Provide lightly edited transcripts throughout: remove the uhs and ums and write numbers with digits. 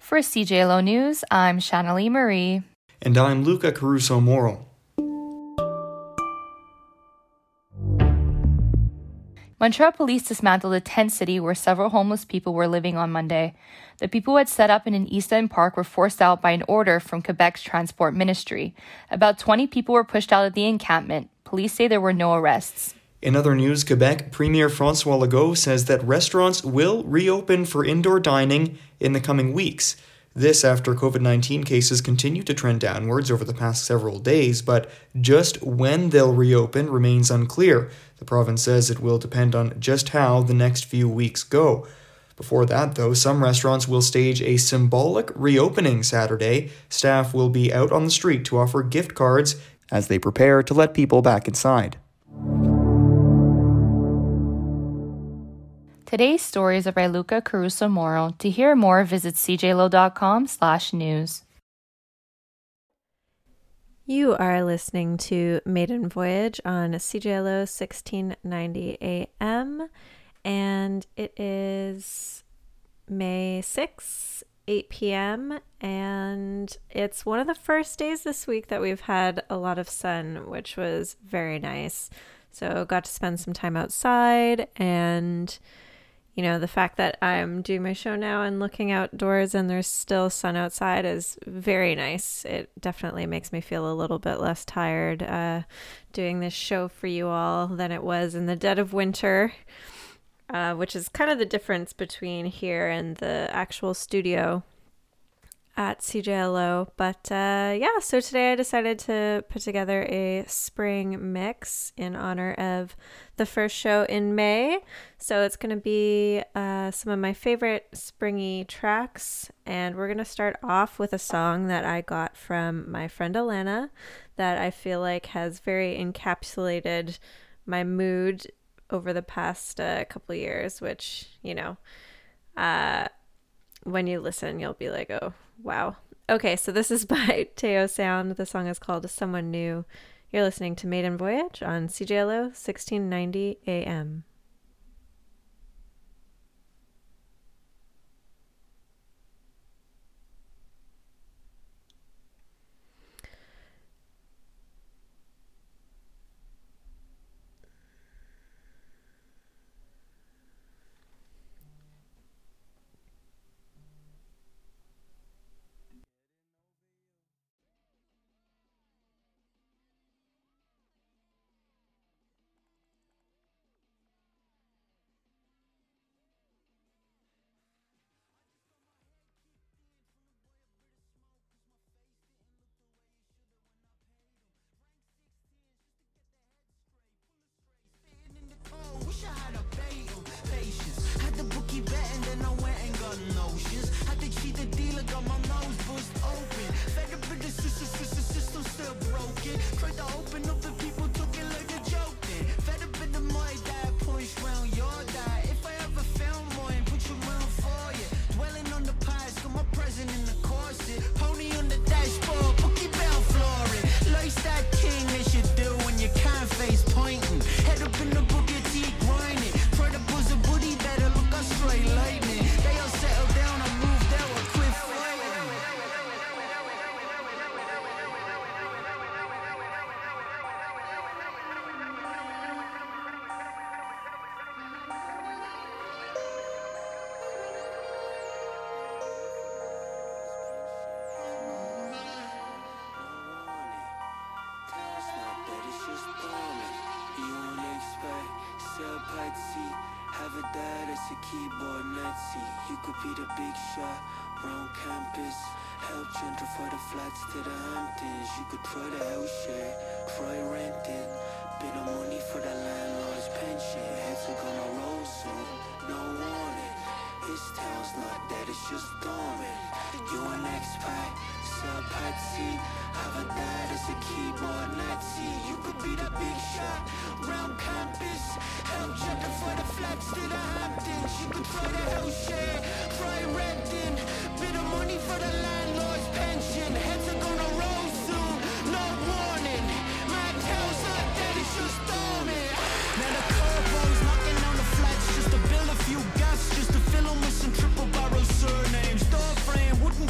For CJLO News, I'm Shannalee Marie. And I'm Luca Caruso-Morel. Montreal police dismantled a tent city where several homeless people were living on Monday. The people who had set up in an East End park were forced out by an order from Quebec's Transport Ministry. About 20 people were pushed out of the encampment. Police say there were no arrests. In other news, Quebec Premier François Legault says that restaurants will reopen for indoor dining in the coming weeks. This after COVID-19 cases continue to trend downwards over the past several days, but just when they'll reopen remains unclear. The province says it will depend on just how the next few weeks go. Before that, though, some restaurants will stage a symbolic reopening Saturday. Staff will be out on the street to offer gift cards as they prepare to let people back inside. Today's stories are by Luca Caruso-Morel. To hear more, visit cjlo.com/news. You are listening to Maiden Voyage on CJLO 1690 AM, and it is May 6, 8 p.m., and it's one of the first days this week that we've had a lot of sun, which was very nice. So got to spend some time outside, and the fact that I'm doing my show now and looking outdoors and there's still sun outside is very nice. It definitely makes me feel a little bit less tired doing this show for you all than it was in the dead of winter, which is kind of the difference between here and the actual studio at CJLO. But so today I decided to put together a spring mix in honor of the first show in May. So it's going to be some of my favorite springy tracks, and we're going to start off with a song that I got from my friend Alana that I feel like has very encapsulated my mood over the past couple of years, which, when you listen, you'll be like, oh, wow. Okay, so this is by Teo Sound. The song is called Someone New. You're listening to Maiden Voyage on CJLO 1690 AM. Have a dad as a keyboard Nazi. You could be the big shot round campus. Help gentrify the flats to the Hamptons. You could try the house share, try renting. Bit of money for the landlord's pension. Heads are gonna roll soon, no warning. This town's not dead, it's just dormant. You an expat, sub patsy. Have a dad as a keyboard Nazi. You could be the big shot round campus. Help gentrify the flats to the Hamptons. You could try the house share, try renting. Bit of money for the landlord's pension. Heads are gonna roll soon, no warning. Man tells like that it's just storming. Now the corpo's knocking on the flats just to build a few gaps, just to fill them with some triple barrel surnames. Door frame, wooden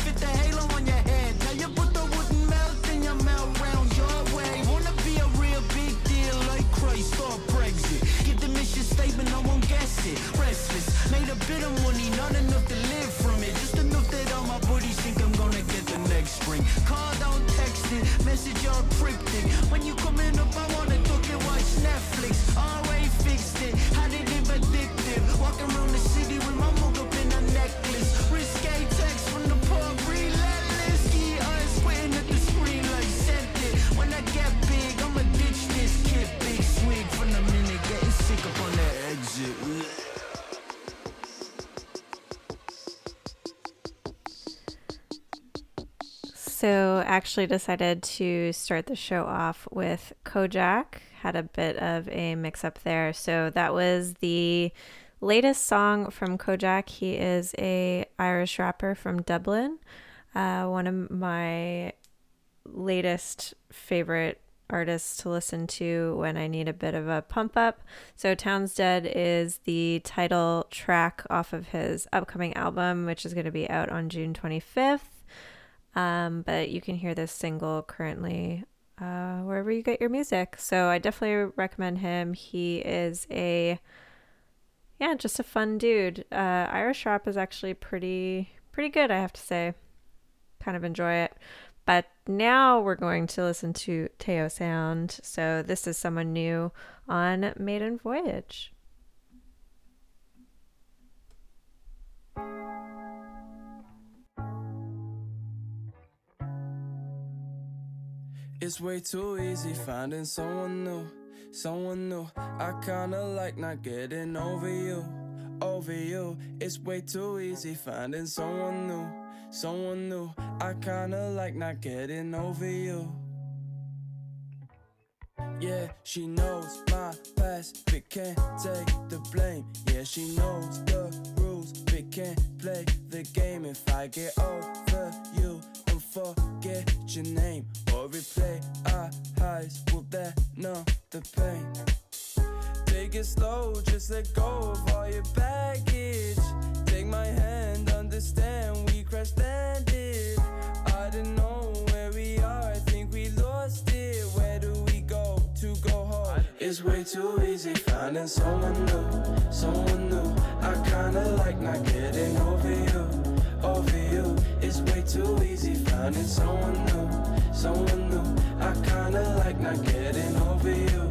also actually decided to start the show off with Kojak. Had a bit of a mix-up there. So that was the latest song from Kojak. He is a Irish rapper from Dublin. One of my latest favorite artists to listen to when I need a bit of a pump up. So Town's Dead is the title track off of his upcoming album, which is going to be out on June 25th. But you can hear this single currently wherever you get your music. So I definitely recommend him. He is just a fun dude. Irish rap is actually pretty good, I have to say. Kind of enjoy it. But now we're going to listen to Teo Sound. So this is someone new on Maiden Voyage. It's way too easy finding someone new. I kinda like not getting over you. It's way too easy finding someone new. I kinda like not getting over you. Yeah, she knows my past, but can't take the blame. Yeah, she knows the rules, but can't play the game. If I get over you and forget your name, or replay our highs, will that numb the pain? Take it slow, just let go of all your baggage. Take my hand, understand we crash landed. I don't know where we are, I think we lost it. Where do we go to go home? It's way too easy finding someone new. I kinda like not getting over you. It's way too easy finding someone new. I kinda like not getting over you.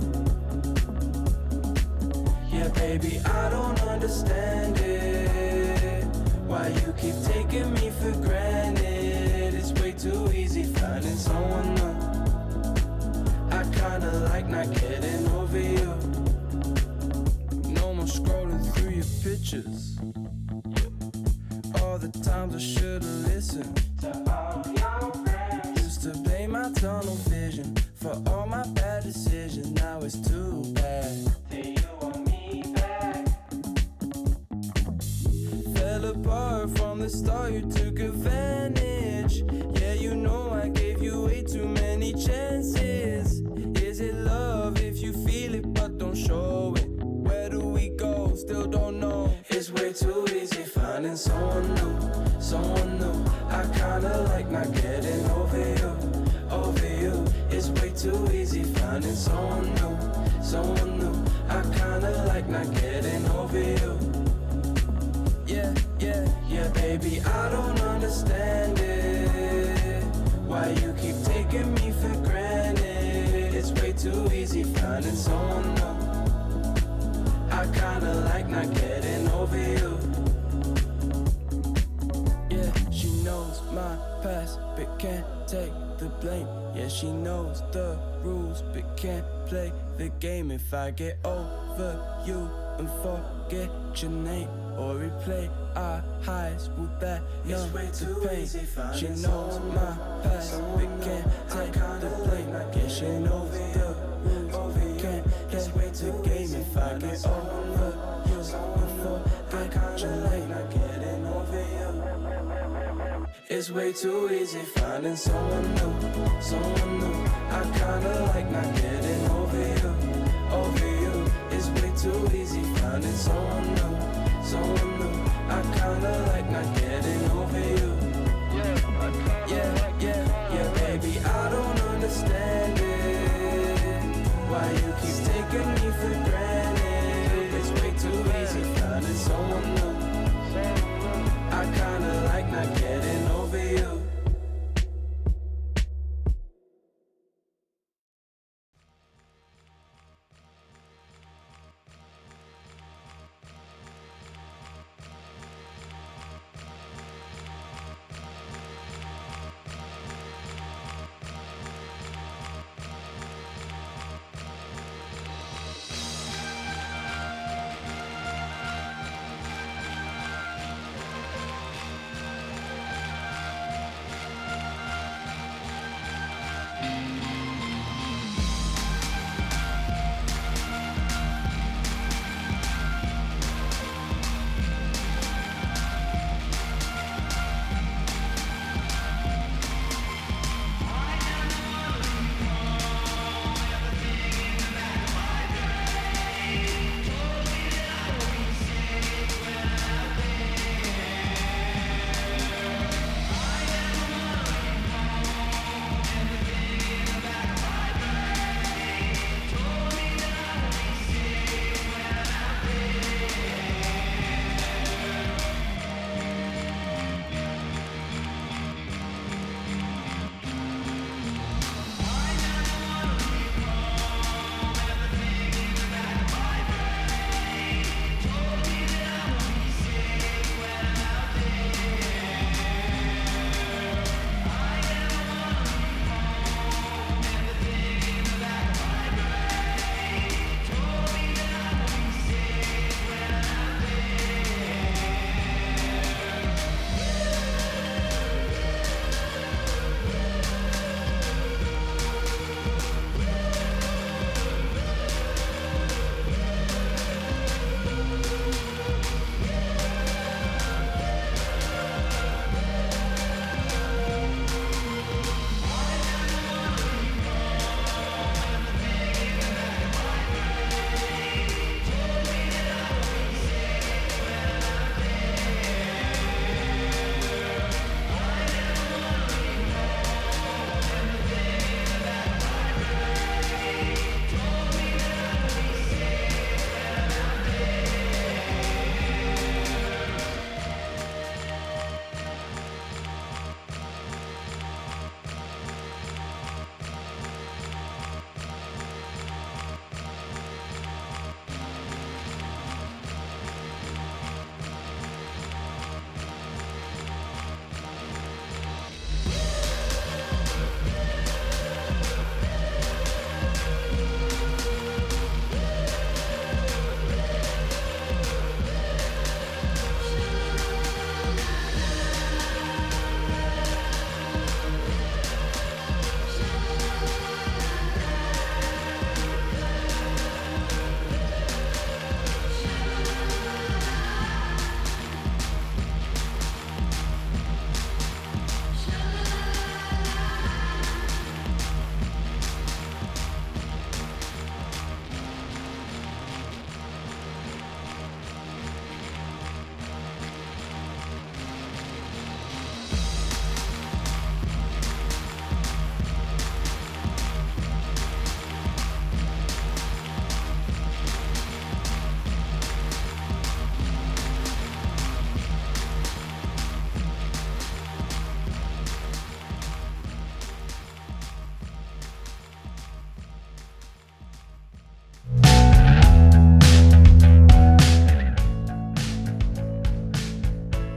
Yeah, baby, I don't understand it. Why you keep taking me for granted? It's way too easy finding someone new. I kinda like not getting over you. No more scrolling through your pictures. All the times I should've listened to all your friends. Used to blame my tunnel vision for all my bad decisions. Now it's too bad. Fell apart from the start, you took advantage. Yeah, you know I gave you way too many chances. Is it love if you feel it but don't show it? Where do we go? Still don't know. It's way too easy finding someone new. I kinda like not getting over you. It's way too easy finding someone new. I kinda like not getting over you. Yeah, baby, I don't understand it. Why you keep taking me for granted? It's way too easy finding someone new. I kinda like not getting over you. Yeah, she knows my past, but can't take the blame. Yeah, she knows the rules, but can't play the game. If I get over you and forget your name, or replay our highs, will that numb the pain? She knows my past, but can't take the blame. Yeah, she knows the rules, but can't play the game. If I get over you and forget your name, it's way too easy finding someone new. I kinda like not getting over you. It's way too easy finding someone new. I kinda like not getting over you. Yeah, baby, I don't understand it. Why you keep taking me for granted? It's way too easy finding someone new. I kinda like not getting over you.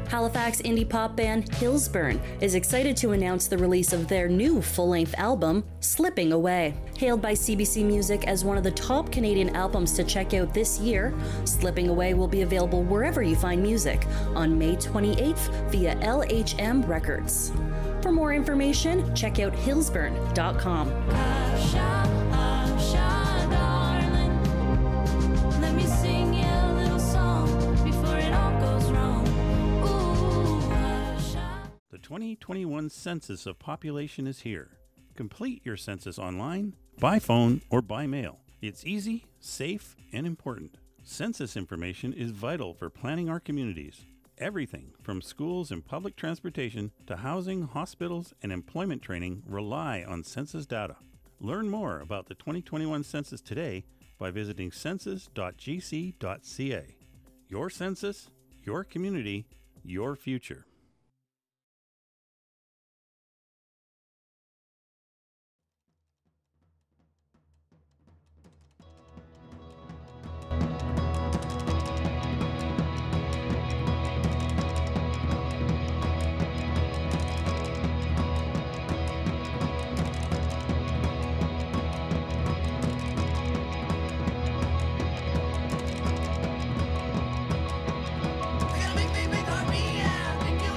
Halifax indie pop band Hillsburn is excited to announce the release of their new full-length album, Slipping Away. Hailed by CBC Music as one of the top Canadian albums to check out this year, Slipping Away will be available wherever you find music on May 28th via LHM Records. For more information, check out hillsburn.com. The 2021 Census of Population is here. Complete your census online, by phone, or by mail. It's easy, safe, and important. Census information is vital for planning our communities. Everything from schools and public transportation to housing, hospitals, and employment training rely on census data. Learn more about the 2021 census today by visiting census.gc.ca. Your census, your community, your future. Make me big on me, yeah.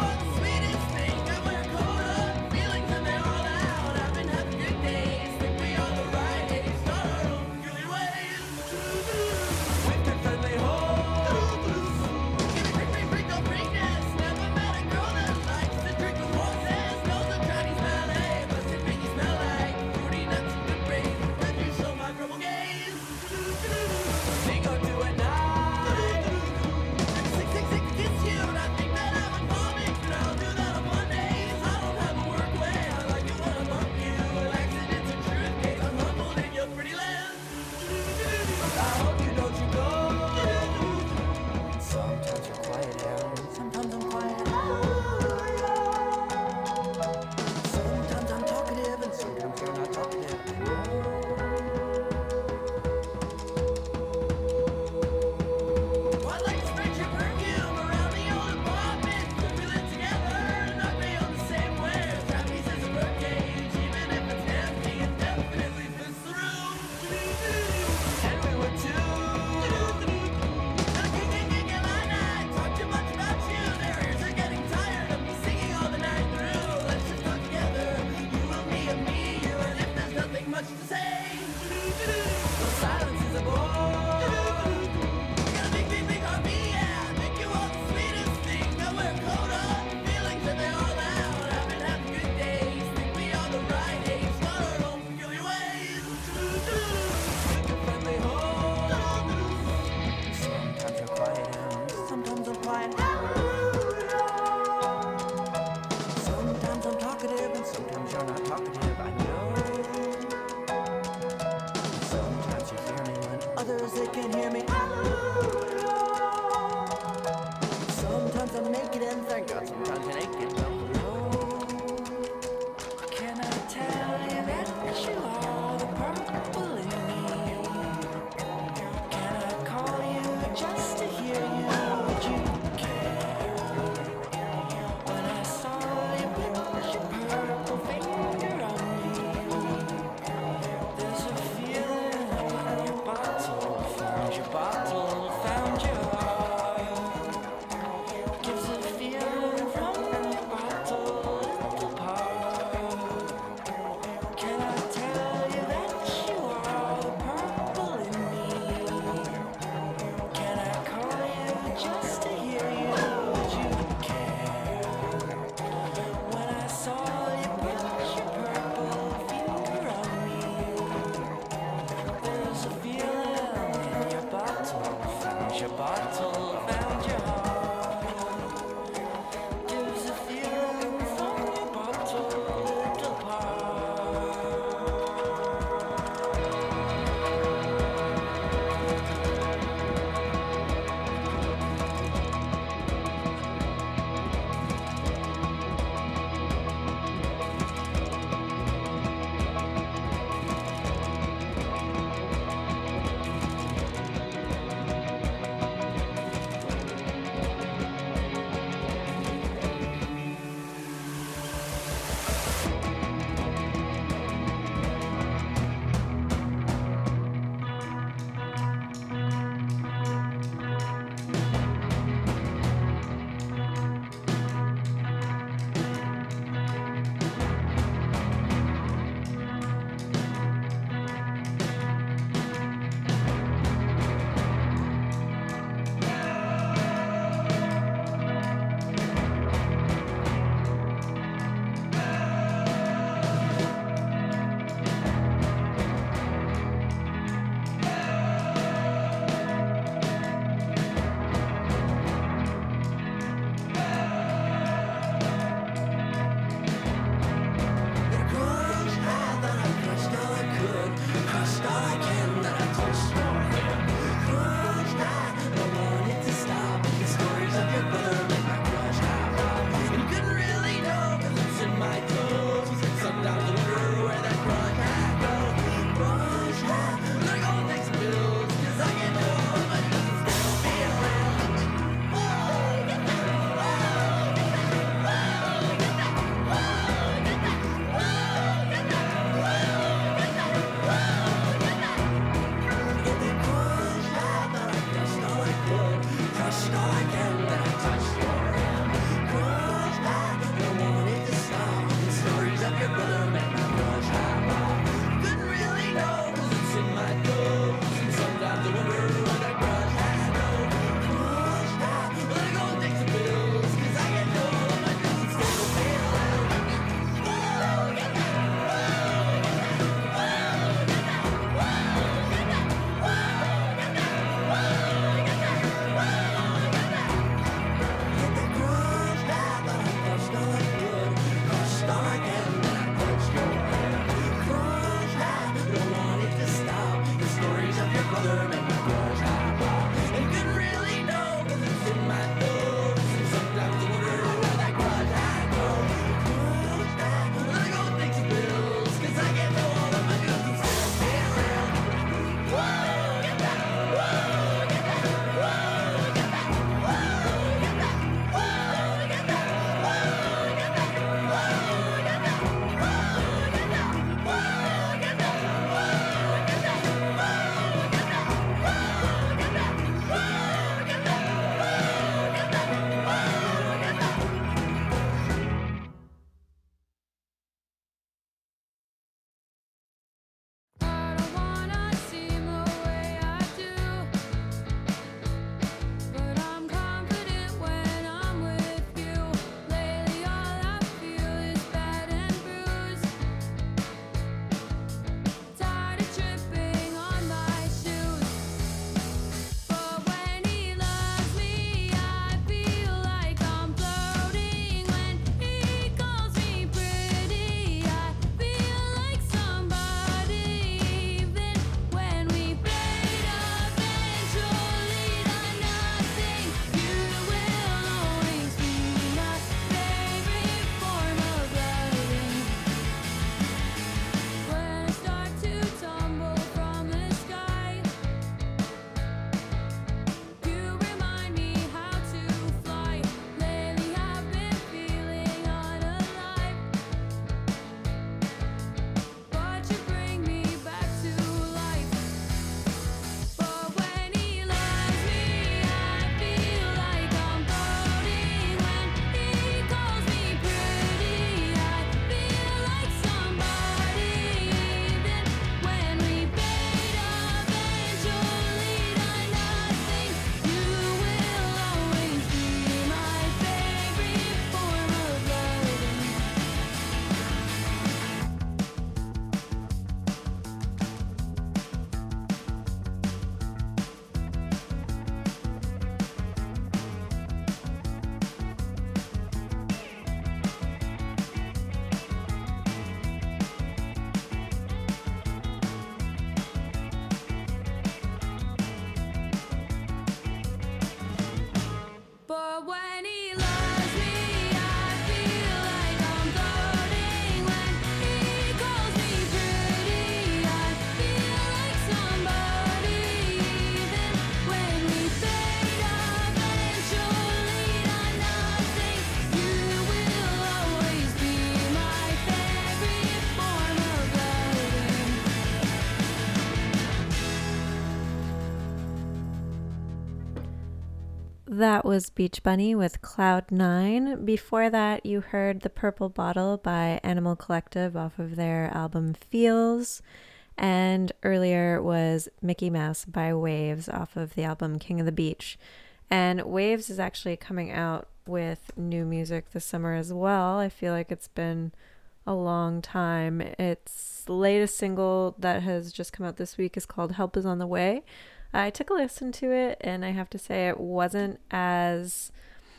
That was Beach Bunny with Cloud 9. Before that, you heard The Purple Bottle by Animal Collective off of their album Feels. And earlier was Mickey Mouse by Waves off of the album King of the Beach. And Waves is actually coming out with new music this summer as well. I feel like it's been a long time. Its latest single that has just come out this week is called Help Is on the Way. I took a listen to it, and I have to say it wasn't as...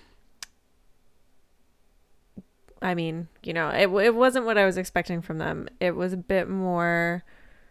I mean, you know, it wasn't what I was expecting from them. It was a bit more...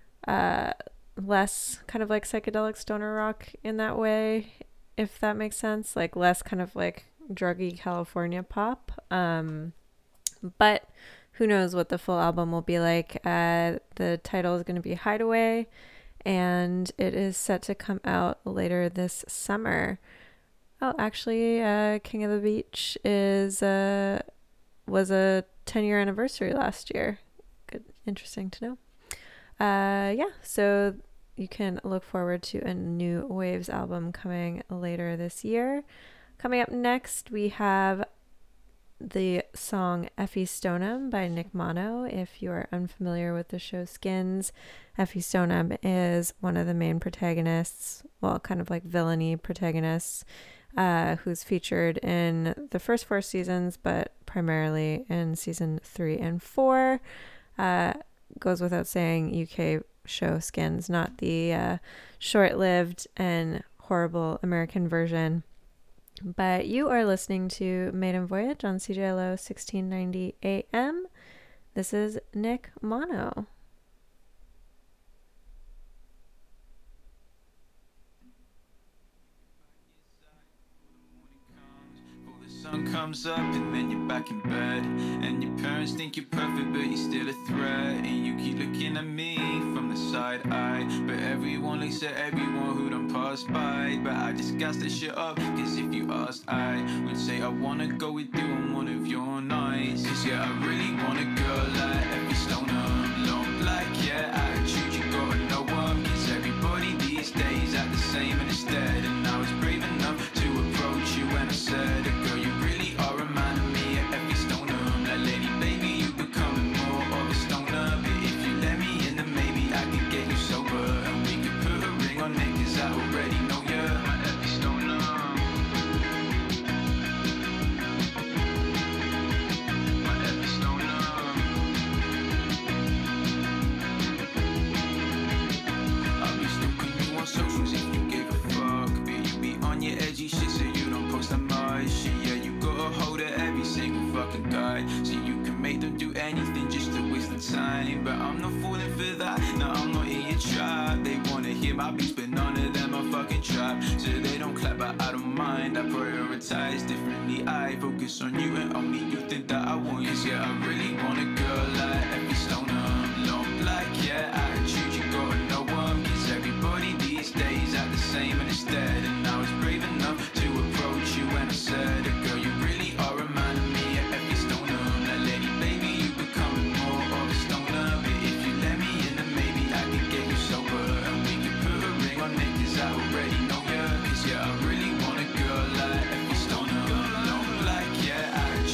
less kind of like psychedelic stoner rock in that way, if that makes sense. Like less kind of like druggy California pop. But who knows what the full album will be like. The title is going to be Hideaway, and it is set to come out later this summer. Oh, actually, King of the Beach was a 10-year anniversary last year. Good, interesting to know. So you can look forward to a new Waves album coming later this year. Coming up next, we have the song Effie Stoneham by Nick Mono. If you are unfamiliar with the show Skins, Effie Stoneham is one of the main protagonists, well, kind of like villainy protagonists, who's featured in the first 4 seasons, but primarily in season 3 and 4. Goes without saying, UK show Skins, not the short-lived and horrible American version. But you are listening to Maiden Voyage on CJLO 1690 AM. This is Nick Mono. Sun comes up and then you're back in bed, and your parents think you're perfect but you're still a threat, and you keep looking at me from the side eye, but everyone looks at everyone who done passed by. But I just gas that shit up, cause if you asked I would say I wanna go with you on one of your nights. Cause yeah, I really want a girl like Effie Stoneham, long black, yeah, attitude you gotta know 'em, cause everybody these days act the same and instead. And I was brave enough to approach you when I said, girl, you really are reminding me of Effie Stoneham. Like lady, baby, you becoming more of a stoner, but if you let me in, then maybe I could get you sober, and we could put a ring on it, cause I already know you, my Effie Stoneham, my Effie Stoneham. I'll be stalking you on socials if you give a fuck, but you be on your edgy shit so you don't post that much shit. Yeah, you got a hold of every single fucking guy, so you can make them do anything just to waste the time. But I'm not falling for that, no, I'm not in your trap. They wanna hear my beats, but none of them are fucking trap, so they don't clap, but I don't mind. I prioritize differently, I focus on you and only you think that I want you. Cause yeah, I really want a girl like Effie Stoneham, long black, yeah, attitude you gotta know 'em, cause everybody these days act the same and instead. And I was brave enough to approach you when I said, girl, you really are reminding me of Effie Stoneham. Like lady, baby, you becoming more of a stoner, but if you let me in, then maybe I could get you sober, and we could put a ring on it, cause I already know you. Cause yeah, I really want a girl like Effie Stoneham, long black, yeah, attitude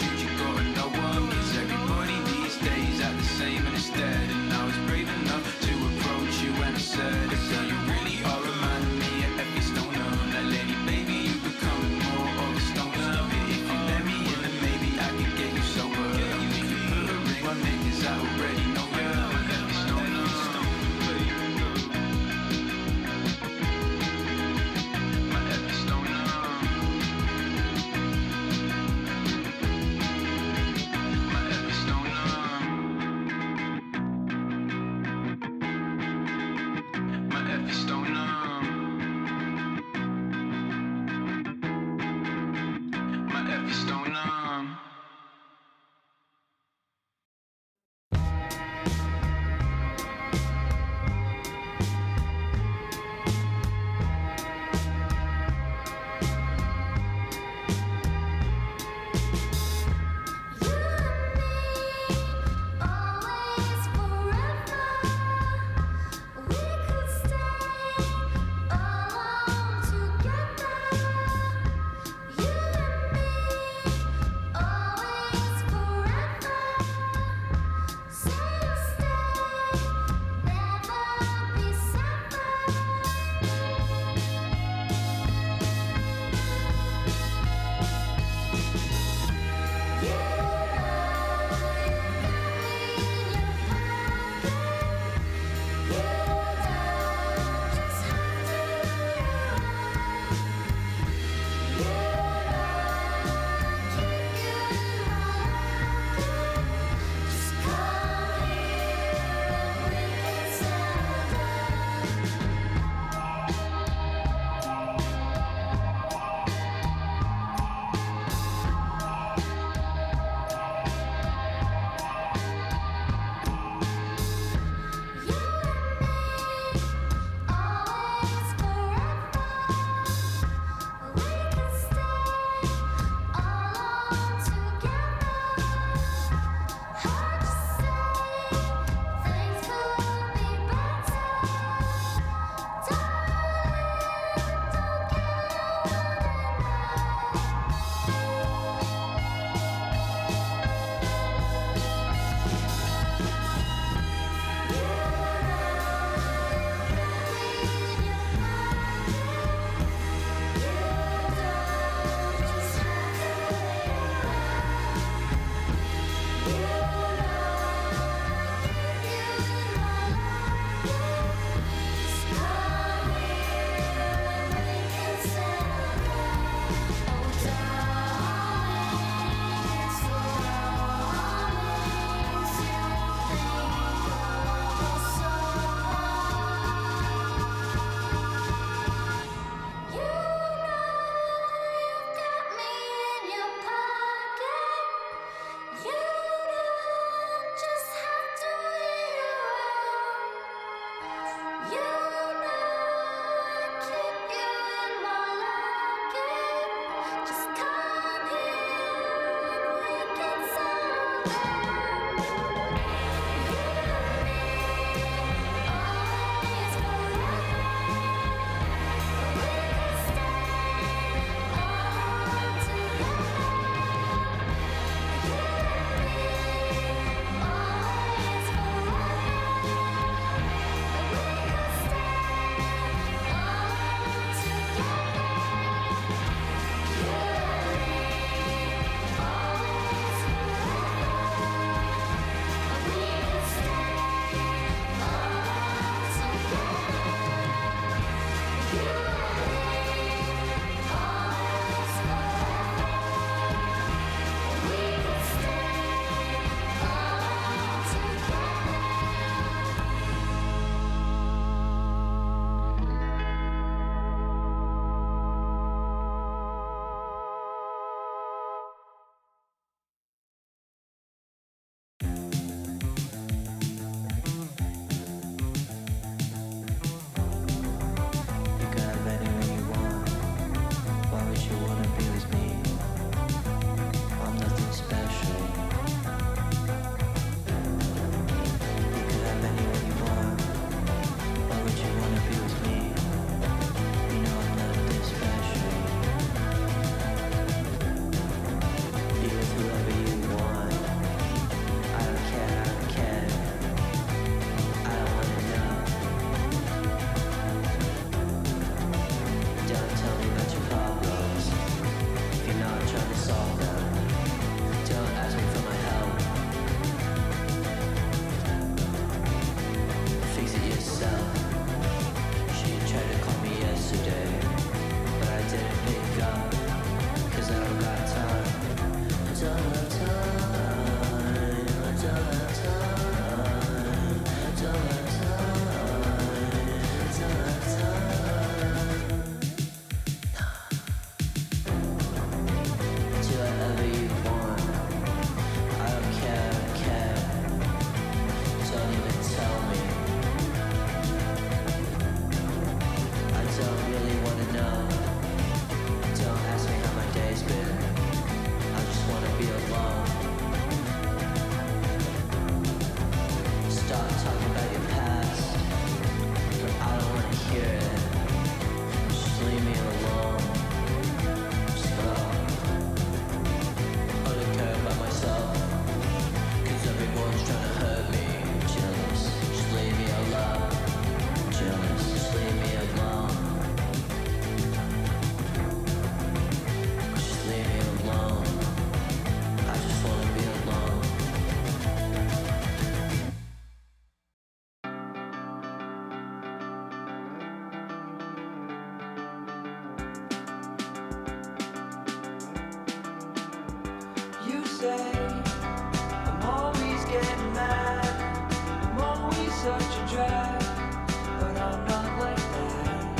say. I'm always getting mad, I'm always such a drag, but I'm not like that.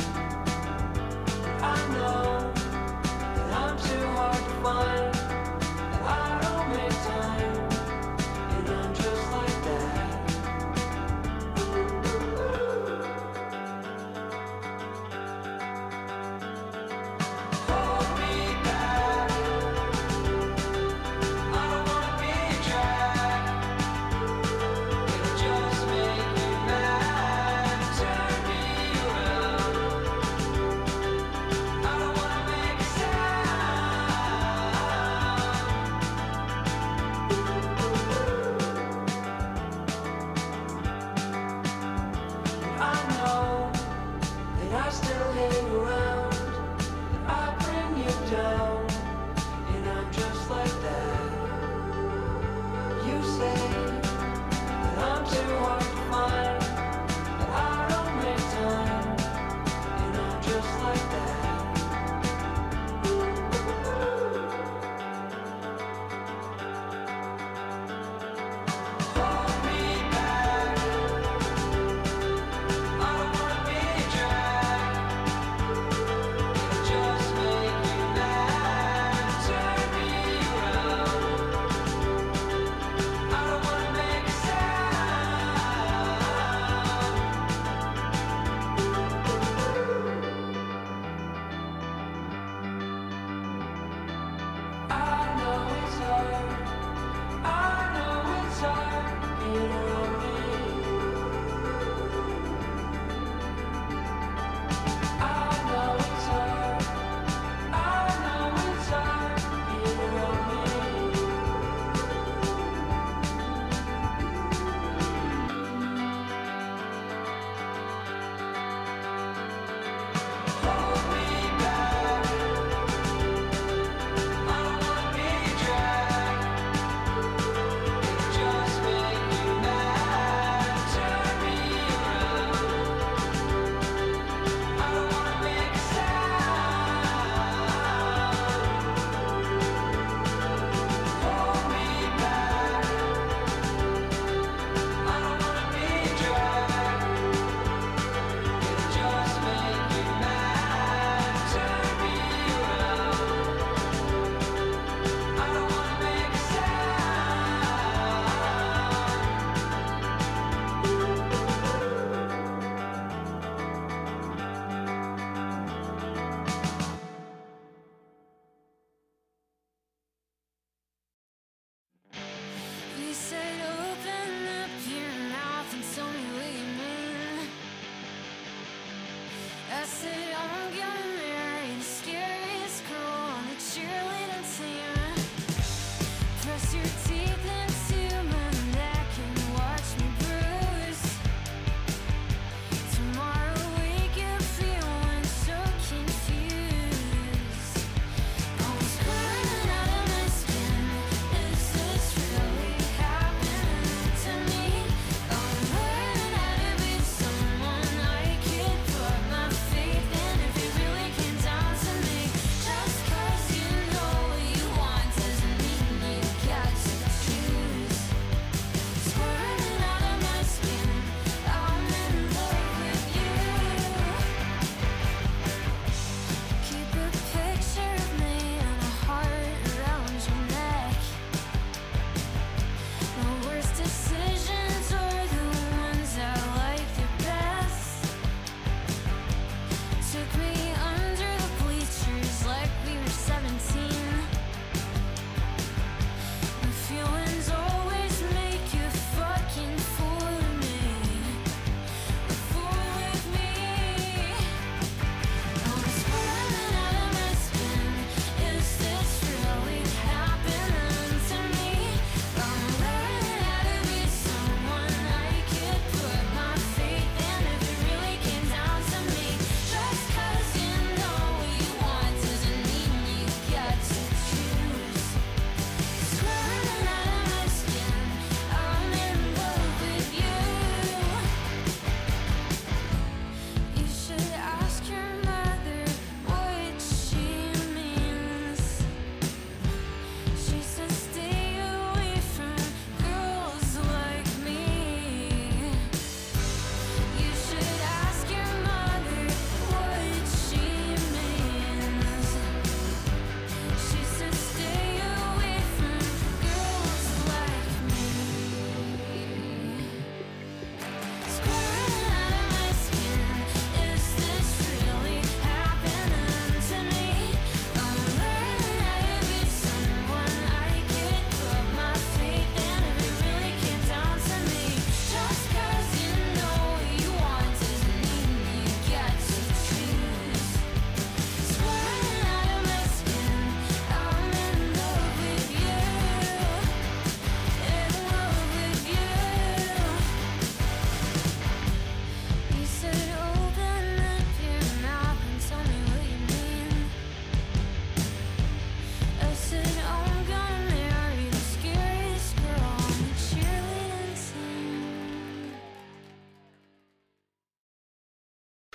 I know that I'm too hard to find, that I don't make time, and I'm just like that. Hold me back, I don't wanna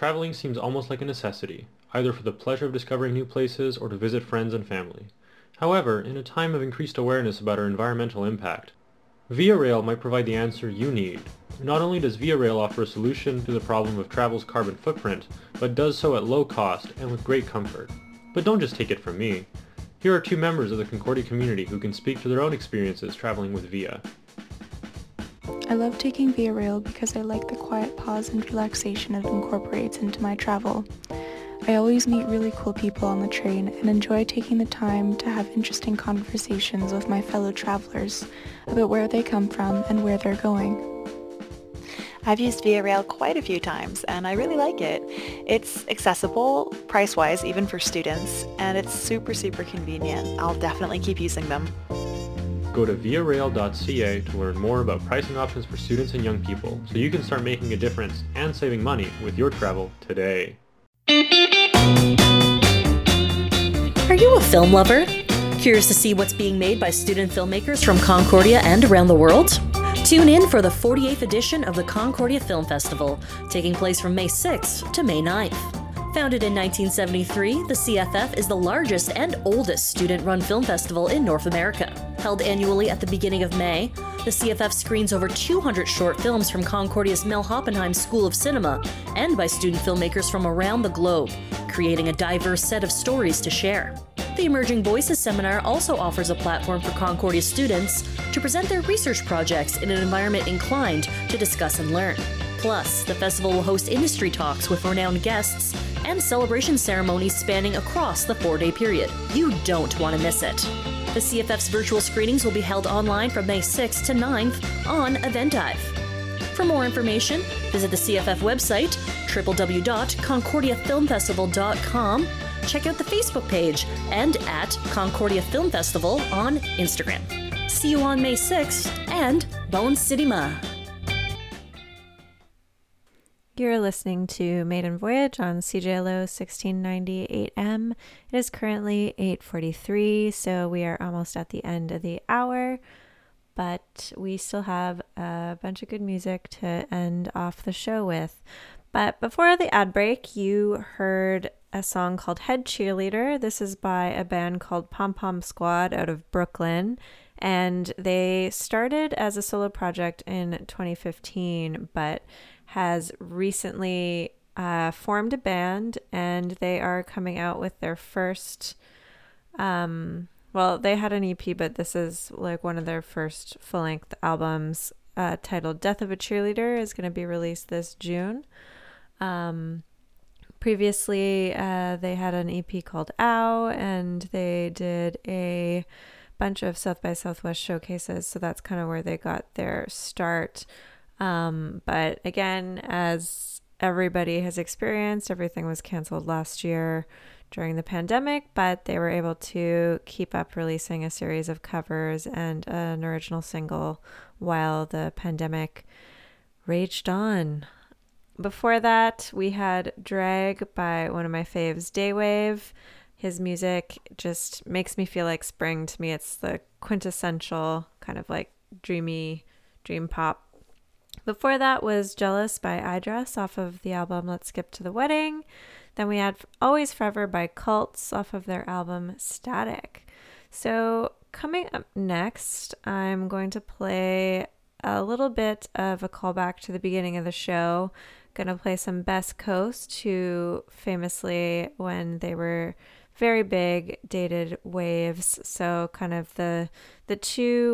traveling seems almost like a necessity, either for the pleasure of discovering new places or to visit friends and family. However, in a time of increased awareness about our environmental impact, Via Rail might provide the answer you need. Not only does Via Rail offer a solution to the problem of travel's carbon footprint, but does so at low cost and with great comfort. But don't just take it from me. Here are two members of the Concordia community who can speak to their own experiences traveling with Via. I love taking Via Rail because I like the quiet pause and relaxation it incorporates into my travel. I always meet really cool people on the train and enjoy taking the time to have interesting conversations with my fellow travelers about where they come from and where they're going. I've used Via Rail quite a few times and I really like it. It's accessible, price-wise, even for students, and it's super convenient. I'll definitely keep using them. Go to viarail.ca to learn more about pricing options for students and young people so you can start making a difference and saving money with your travel today. Are you a film lover? Curious to see what's being made by student filmmakers from Concordia and around the world? Tune in for the 48th edition of the Concordia Film Festival, taking place from May 6th to May 9th. Founded in 1973, the CFF is the largest and oldest student-run film festival in North America. Held annually at the beginning of May, the CFF screens over 200 short films from Concordia's Mel Hoppenheim School of Cinema and by student filmmakers from around the globe, creating a diverse set of stories to share. The Emerging Voices Seminar also offers a platform for Concordia students to present their research projects in an environment inclined to discuss and learn. Plus, the festival will host industry talks with renowned guests and celebration ceremonies spanning across the 4-day period. You don't want to miss it. The CFF's virtual screenings will be held online from May 6th to 9th on EventDive. For more information, visit the CFF website, www.concordiafilmfestival.com, check out the Facebook page, and at Concordia Film Festival on Instagram. See you on May 6th, and Bone City Ma! You're listening to Maiden Voyage on CJLO 1690 AM. It is currently 8:43, so we are almost at the end of the hour, but we still have a bunch of good music to end off the show with. But before the ad break, you heard a song called Head Cheerleader. This is by a band called Pom Pom Squad out of Brooklyn, and they started as a solo project in 2015, but has recently formed a band, and they are coming out with their first, well, they had an EP, but this is like one of their first full-length albums, titled Death of a Cheerleader, is going to be released this June. Previously, they had an EP called Ow, and they did a bunch of South by Southwest showcases, so that's kind of where they got their start. But again, as everybody has experienced, everything was canceled last year during the pandemic, but they were able to keep up releasing a series of covers and an original single while the pandemic raged on. Before that, we had Drag by one of my faves, Daywave. His music just makes me feel like spring. To me, it's the quintessential kind of like dreamy dream pop. Before that was Jealous by iDress off of the album Let's Skip to the Wedding. Then we had Always Forever by Cults off of their album Static. So coming up next, I'm going to play a little bit of a callback to the beginning of the show. Going to play some Best Coast, who famously, when they were very big, dated Waves. So kind of the two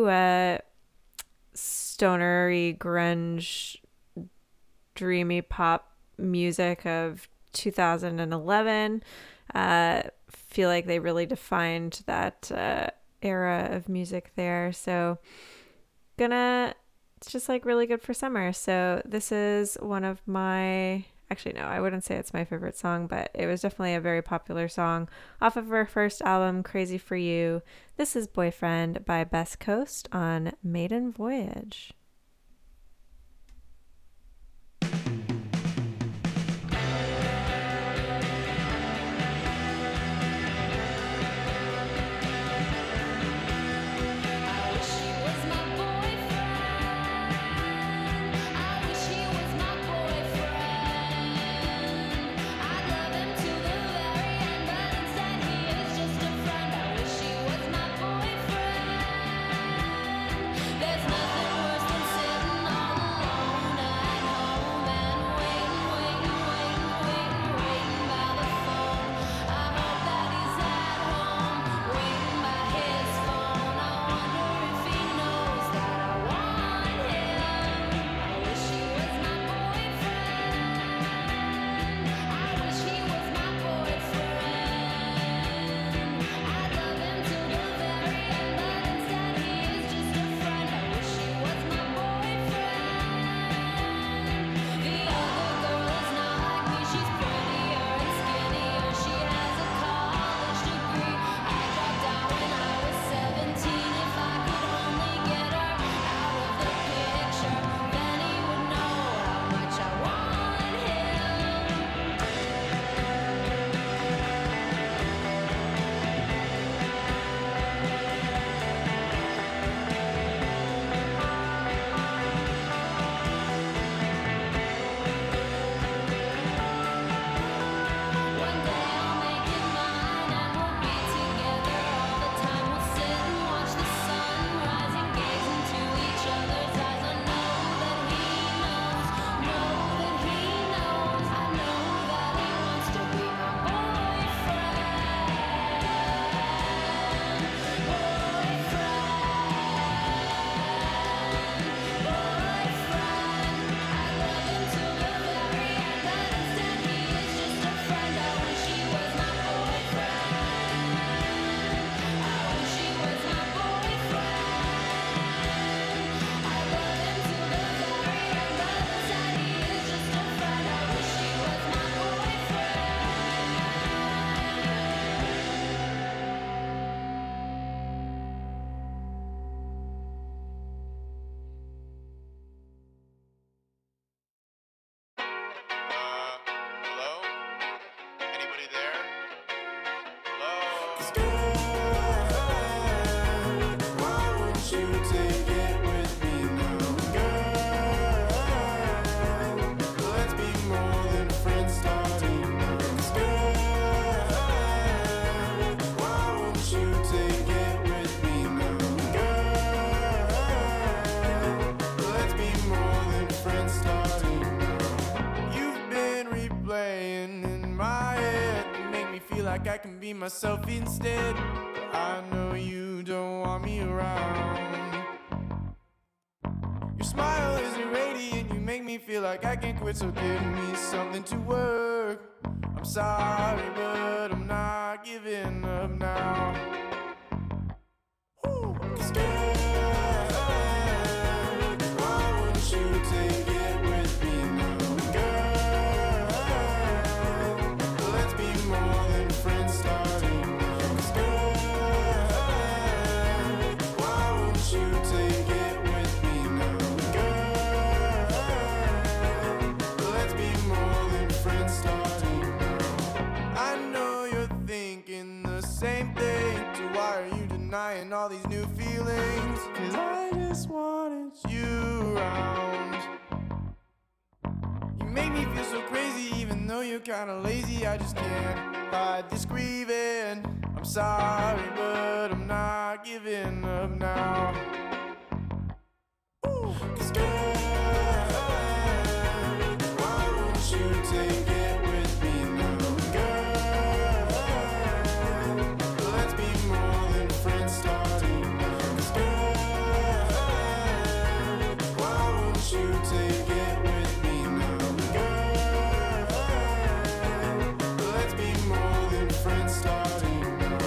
stonery, grunge, dreamy pop music of 2011. Feel like they really defined that era of music there. So it's just like really good for summer. So this is one of my, actually no, I wouldn't say it's my favorite song, but it was definitely a very popular song off of her first album, Crazy for You. This is Boyfriend by Best Coast on Maiden Voyage. myself instead. But I know you don't want me around. Your smile is irradiant, you make me feel like I can't quit, so give me something to work. I'm sorry, but I'm not giving up now. Woo. 'Cause girl, why won't you take it with me now? Girl, let's be more than friends starting now. 'Cause girl, why won't you take it with me now? Girl, let's be more than friends starting now. I know you're thinking the same thing. So why are you denying all these new feelings? 'Cause I just wanted you around. You make me feel so crazy, even though you're kinda lazy. I just can't hide this grieving. I'm sorry, but I'm not giving up now. Ooh. 'Cause girl, why won't you take it with me now? Girl, let's be more than friends starting now. 'Cause girl, why won't you take it with me now? Girl, let's be more than friends starting now.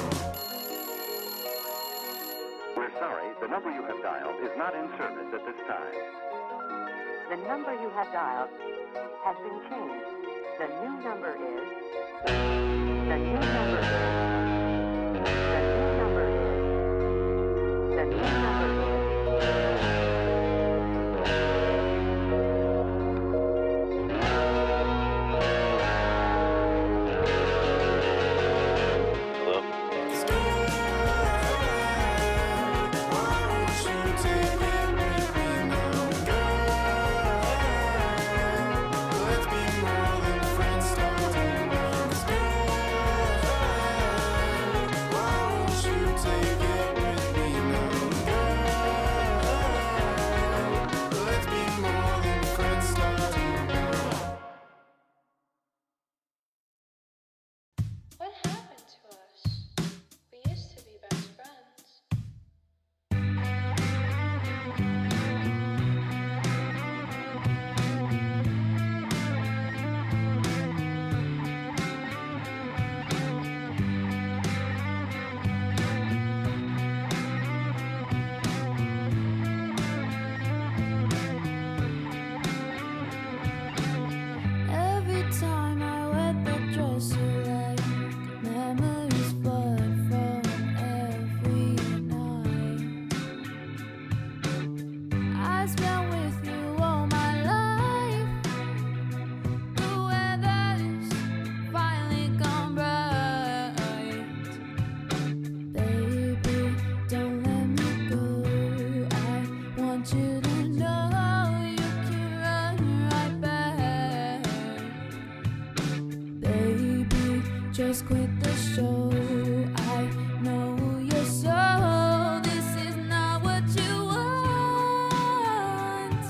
We're sorry, the number you have dialed is not in service at this time. The number you have dialed has been changed. The new number is... The new number is... The new number is... The new number is... Hello? 'Cause girl, why won't you take it with me now? Girl, let's be more than friends starting now. 'Cause girl, why won't you take it with me now? Girl, let's be more than friends starting now. What happened to us? We used to be best friends. Every time I wet the dress you like, memories flood from every night. I spent with you all my life. The weather's finally gone bright. Baby, don't let me go. I want you to know you can run right back. Baby, just quit the show. I know you're so. This is not what you want.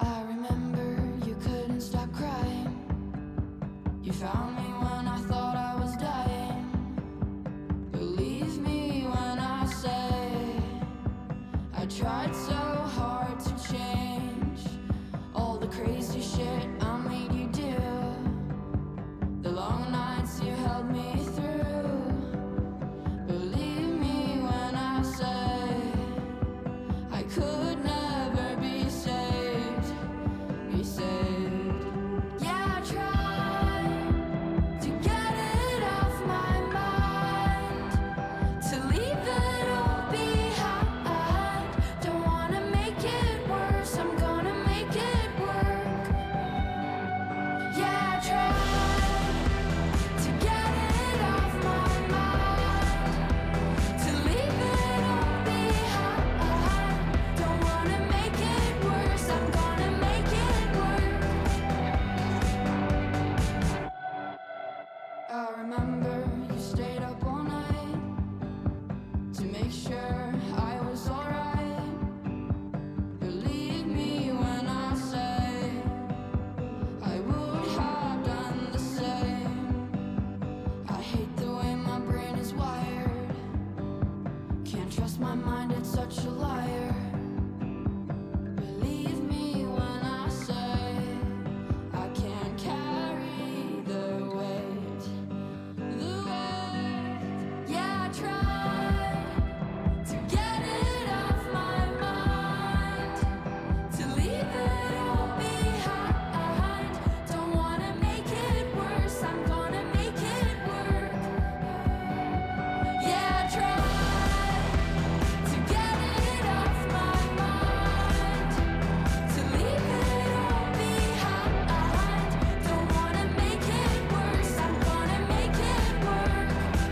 I remember you couldn't stop crying. You found me when I thought I was dying. Believe me when I say I tried so hard to change all the crazy shit I made you do, the long nights you held me through. Believe me when I say I could never be saved, be saved. Yeah, I tried to get it off my mind, to leave it all behind. Don't wanna make it worse, I'm gonna make it work. Yeah, I tried to get it off my mind, to leave it all behind. Don't wanna make it worse, I'm gonna make it work. I remember you stayed up all night to make sure I was alright. Believe me when I say I would have done the same. I hate the way my brain is wired. Can't trust my mind, it's such a liar. Believe me when I say I can't carry the weight. Yeah, I tried to get it off my mind, to leave it all behind. Don't wanna make it worse, I'm gonna make it work. Yeah, I tried to get it off my mind, to leave it all behind. Don't wanna make it worse, I'm gonna make it work.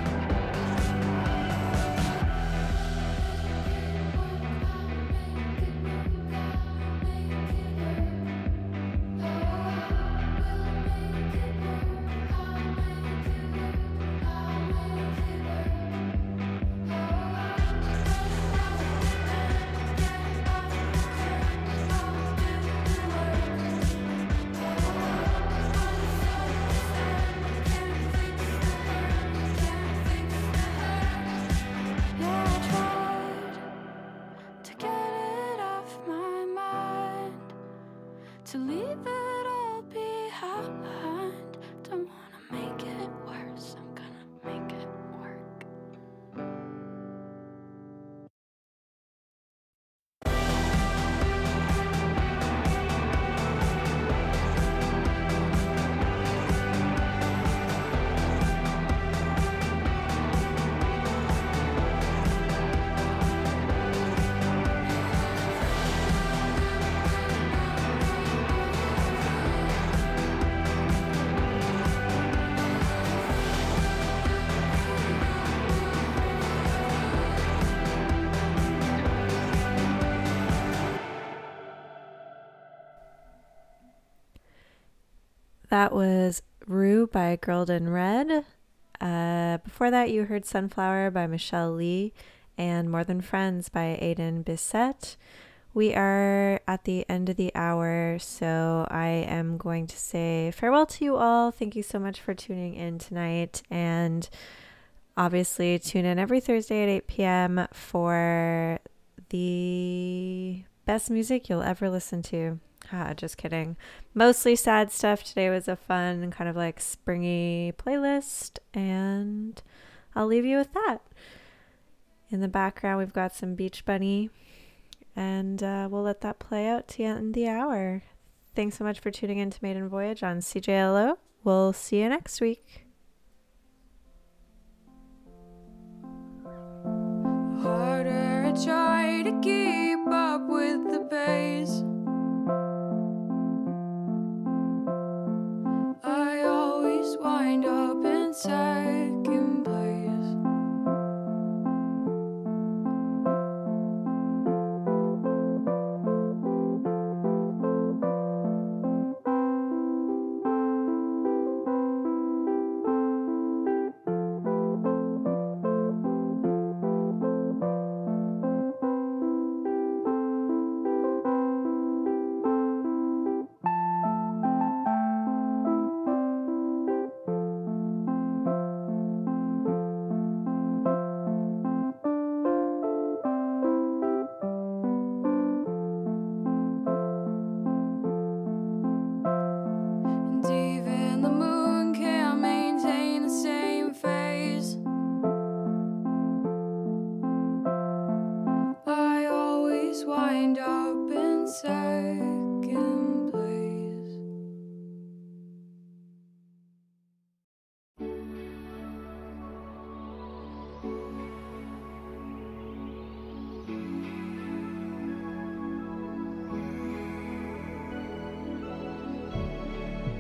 Yeah, I tried to get it off my mind, to leave it all behind. Don't wanna make it worse, I'm gonna make it work. That was Rue by Girled in Red. Before that, you heard Sunflower by Michelle Lee and More Than Friends by Aiden Bissett. We are at the end of the hour, so I am going to say farewell to you all. Thank you so much for tuning in tonight, and obviously tune in every Thursday at 8 p.m. for the best music you'll ever listen to. Just kidding. Mostly sad stuff. Today was a fun kind of like springy playlist, and I'll leave you with that. In the background, we've got some Beach Bunny, and we'll let that play out to end the hour. Thanks so much for tuning in to Maiden Voyage on CJLO. We'll see you next week. Harder I try to keep up with the pace. I always wind up inside.